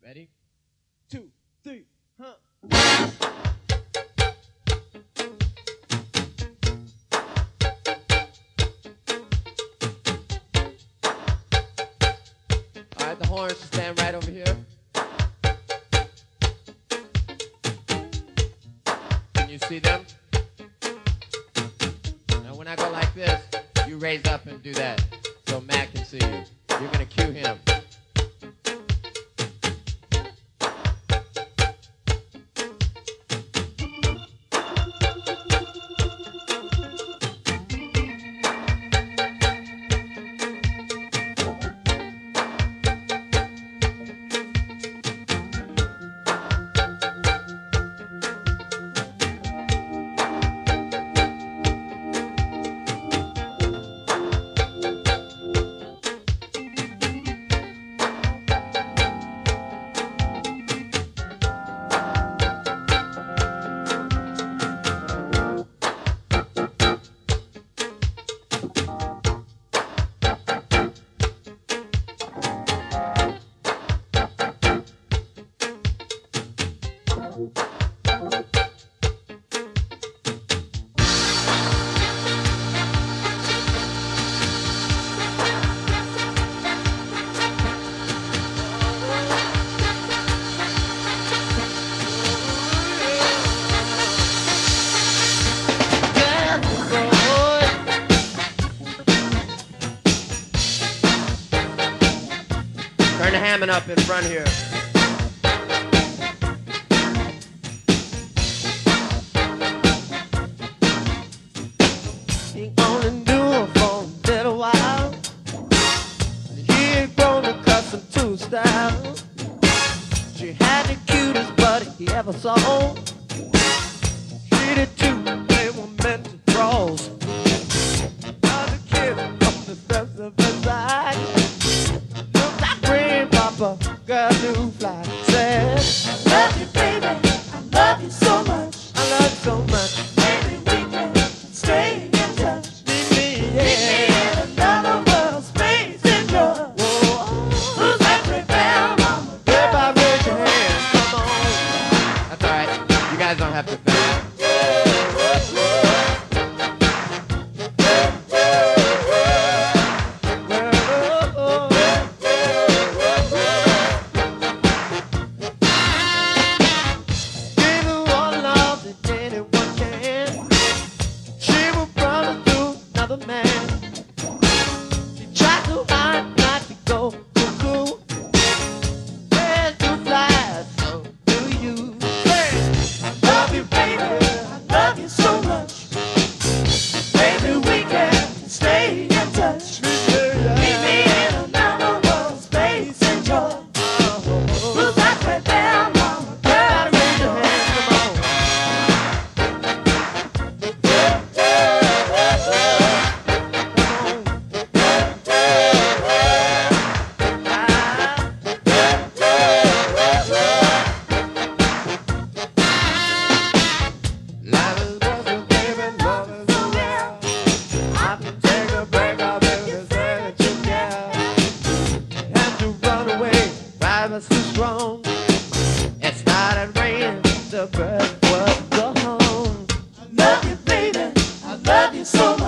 Ready? 2, 3, huh? All right, the horns stand right over here. Can you see them? Now when I go like this, you raise up and do that so Matt can see you. You're gonna cue him. Turn the Hammond up in front here. He only knew her for a little while. He had grown accustomed to style. She had the cutest buddy he ever saw. She did too, they were meant to cross. Another kid from the steps of her side. Looked like Grandpapa, girl knew fly. Said, I love you, baby, I love you so much. I love you so much. Maybe we can stay in touch. Meet me, yeah. In another world, space and joy. Who's every bell, mama? Everybody raise your hand, come on. That's all right. You guys don't have to finish. Too strong. It started raining, the bird was gone. I love you, baby. I love you so much.